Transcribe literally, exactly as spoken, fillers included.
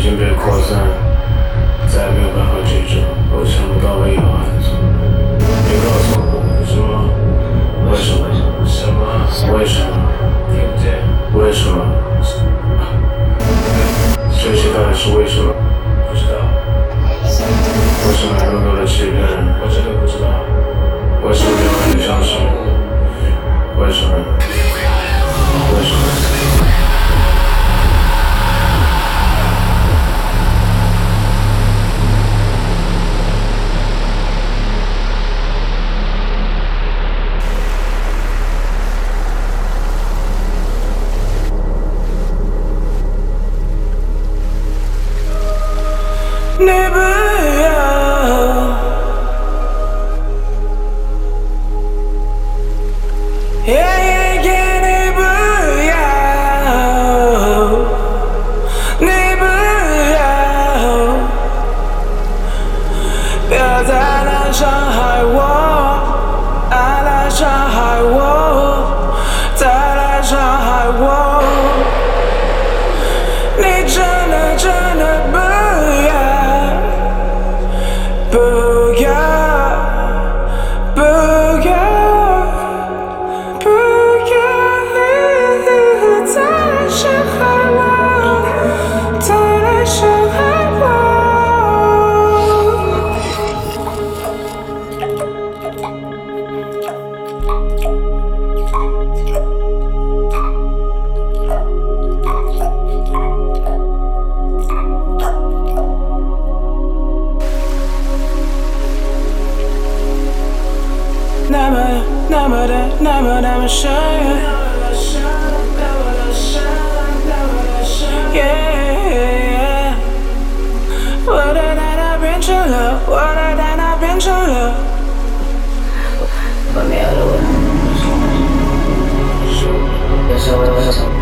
经被扩散，再也没有办法记住，我想不到我以后还能做。别告诉我什么？为什么？什么？为什么？听不见？为什么？这些到底是为什么？不知道。为什么还那么多的欺骗？我真的不知道。为什么没有人相信？为什么？为什么？ 你不要，耶耶耶！你不要，你不要，不要再来伤害我，爱来伤害我，再来伤害我，你真的真的不要。不要，不要，不要再来伤害我，再来伤害我。那么那么的那么那么深，yeah， 我的大脑变成了，我的大脑变成了， 我没有了，我有时候我会想。